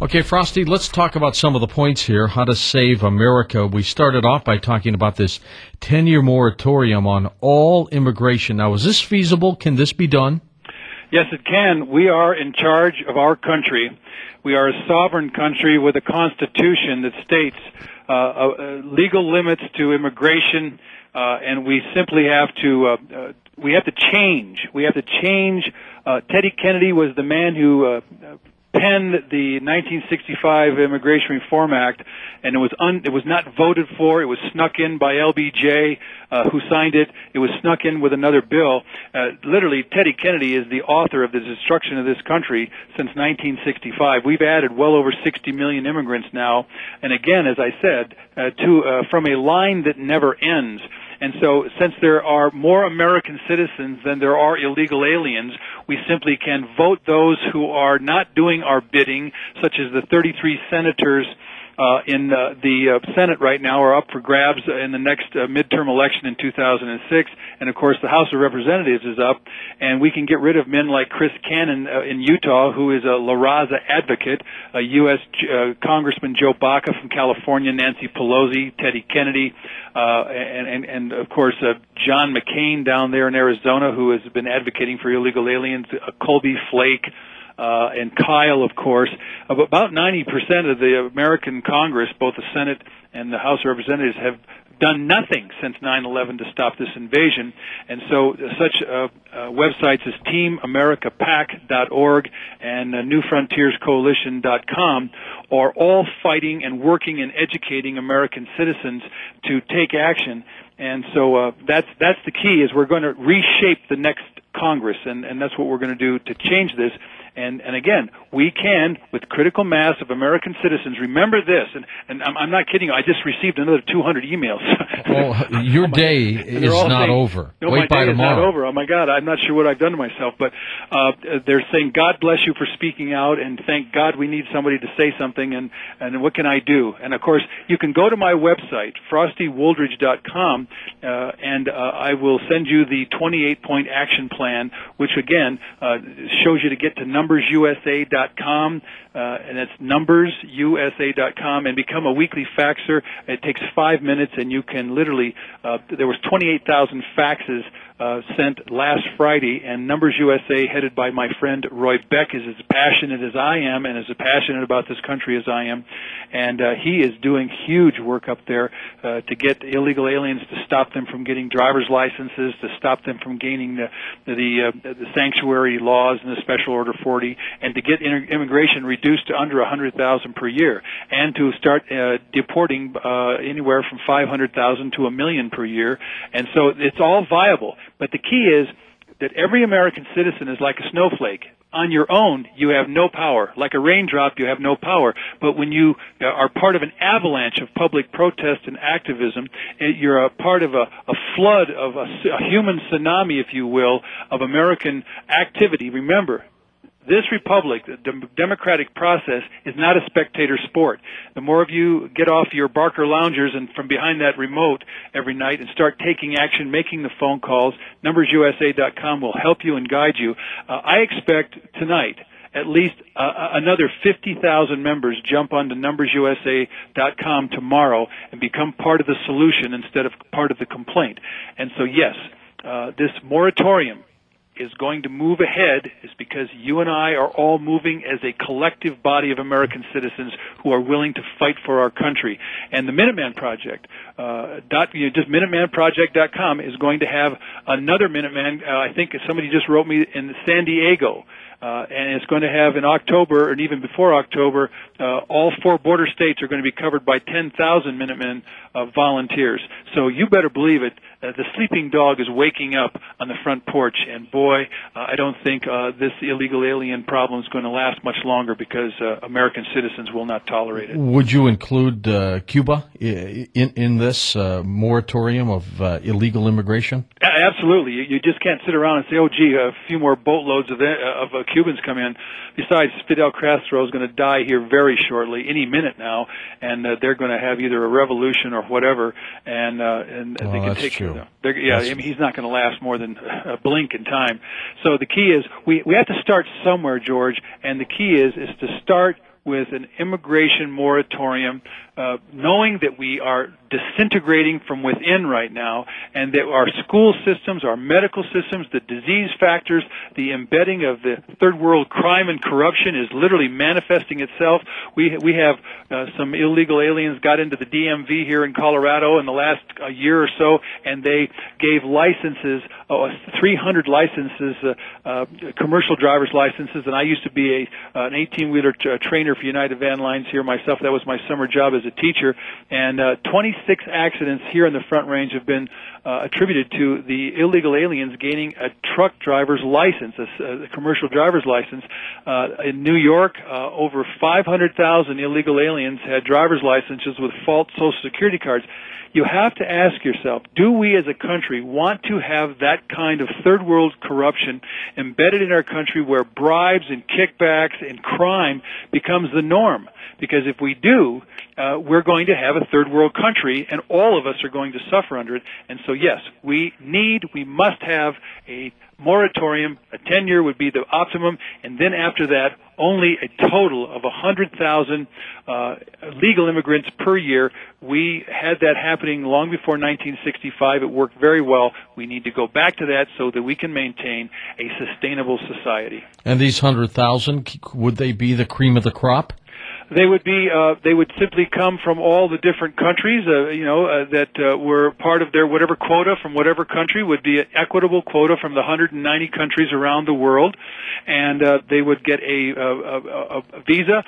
Okay, Frosty, let's talk about some of the points here, how to save America. We started off by talking about this 10-year moratorium on all immigration. Now, is this feasible? Can this be done? Yes, it can. We are in charge of our country. We are a sovereign country with a constitution that states legal limits to immigration, and we simply have to change. We have to change. Teddy Kennedy was the man who penned the 1965 Immigration Reform Act, and it was not voted for. It was snuck in by LBJ, who signed it. It was snuck in with another bill. Literally, Teddy Kennedy is the author of the destruction of this country since 1965. We've added well over 60 million immigrants now, and again, as I said, from a line that never ends. And so, since there are more American citizens than there are illegal aliens, we simply can vote those who are not doing our bidding, such as the 33 senators in the Senate right now are up for grabs in the next midterm election in 2006, and of course the House of Representatives is up, and we can get rid of men like Chris Cannon in Utah, who is a La Raza advocate, U.S. Congressman Joe Baca from California, Nancy Pelosi, Teddy Kennedy, and of course John McCain down there in Arizona, who has been advocating for illegal aliens, Colby Flake, and Kyle, of course. About 90% of the American Congress, both the Senate and the House of Representatives, have done nothing since 9/11 to stop this invasion. And so such websites as TeamAmericaPAC.org and NewFrontiersCoalition.com are all fighting and working and educating American citizens to take action. And so that's the key, is we're going to reshape the next Congress, and that's what we're going to do to change this. And again, we can, with critical mass of American citizens, remember this, and I'm not kidding you, I just received another 200 emails. Oh, your day is not over. No, Wait by my day tomorrow. is not over. Oh my God, I'm not sure what I've done to myself, but they're saying, God bless you for speaking out, and thank God we need somebody to say something, and what can I do? And of course, you can go to my website, FrostyWoldridge.com, and I will send you the 28-point action plan, which again shows you to get to numbersusa.com, and it's numbersusa.com, and become a weekly faxer. It takes 5 minutes, and you can literally, there was 28,000 faxes sent last Friday, and Numbers USA, headed by my friend Roy Beck, is as passionate as I am and as passionate about this country as I am, and he is doing huge work up there to get illegal aliens, to stop them from getting driver's licenses, to stop them from gaining the sanctuary laws and the Special Order 40, and to get immigration reduced to under 100,000 per year, and to start deporting anywhere from 500,000 to 1 million per year. And so it's all viable. But the key is that every American citizen is like a snowflake. On your own, you have no power. Like a raindrop, you have no power. But when you are part of an avalanche of public protest and activism, you're a part of a flood of a human tsunami, if you will, of American activity. Remember, this republic, the democratic process, is not a spectator sport. The more of you get off your Barker loungers and from behind that remote every night and start taking action, making the phone calls, numbersusa.com will help you and guide you. I expect tonight at least another 50,000 members jump onto numbersusa.com tomorrow and become part of the solution instead of part of the complaint. And so, yes, this moratorium is going to move ahead is because you and I are all moving as a collective body of American citizens who are willing to fight for our country. And the Minuteman Project, just MinutemanProject.com is going to have another Minuteman. I think somebody just wrote me in San Diego. And it's going to have in October, and even before October, all 4 border states are going to be covered by 10,000 Minutemen volunteers. So you better believe it. The sleeping dog is waking up on the front porch, and boy, I don't think this illegal alien problem is going to last much longer because American citizens will not tolerate it. Would you include Cuba in this moratorium of illegal immigration? Absolutely. You just can't sit around and say, oh, gee, a few more boatloads of Cubans come in. Besides, Fidel Castro is going to die here very shortly, any minute now, and they're going to have either a revolution or whatever, and they can take care of them. He's not going to last more than a blink in time. So the key is we have to start somewhere, George, and the key is to start with an immigration moratorium, knowing that we are disintegrating from within right now, and that our school systems, our medical systems, the disease factors, the embedding of the third world crime and corruption is literally manifesting itself. We have some illegal aliens got into the DMV here in Colorado in the last year or so, and they gave licenses, 300 licenses, commercial driver's licenses, and I used to be an 18-wheeler trainer for United Van Lines here myself. That was my summer job as a teacher, and 26 accidents here in the Front Range have been attributed to the illegal aliens gaining a truck driver's license, a commercial driver's license. In New York, over 500,000 illegal aliens had driver's licenses with false Social Security cards. You have to ask yourself, do we as a country want to have that kind of third world corruption embedded in our country where bribes and kickbacks and crime becomes the norm? Because if we do, we're going to have a third world country, and all of us are going to suffer under it. And so, yes, we must have a moratorium. A 10-year would be the optimum, and then after that, only a total of 100,000 legal immigrants per year. We had that happening long before 1965. It worked very well. We need to go back to that so that we can maintain a sustainable society. And these 100,000, would they be the cream of the crop? They would be. They would simply come from all the different countries, that were part of their whatever quota from whatever country would be an equitable quota from the 190 countries around the world, and they would get a visa,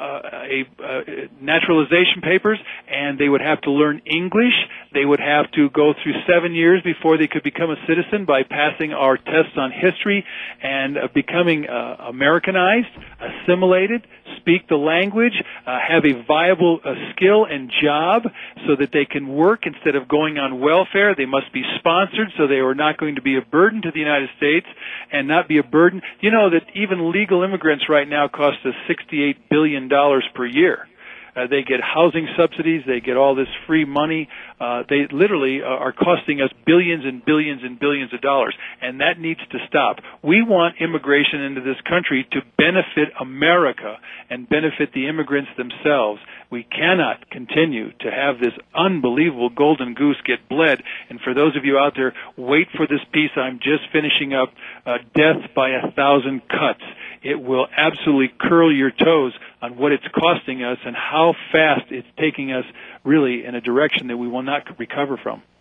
naturalization papers, and they would have to learn English. They would have to go through 7 years before they could become a citizen by passing our tests on history and becoming Americanized, assimilated, speak the language, have a viable skill and job so that they can work instead of going on welfare. They must be sponsored so they are not going to be a burden to the United States and not be a burden. You know that even legal immigrants right now cost us $68 billion per year. They get housing subsidies. They get all this free money. They literally are costing us billions and billions and billions of dollars, and that needs to stop. We want immigration into this country to benefit America and benefit the immigrants themselves. We cannot continue to have this unbelievable golden goose get bled. And for those of you out there, wait for this piece I'm just finishing up, Death by 1,000 Cuts. It will absolutely curl your toes on what it's costing us and how fast it's taking us really in a direction that we will not recover from.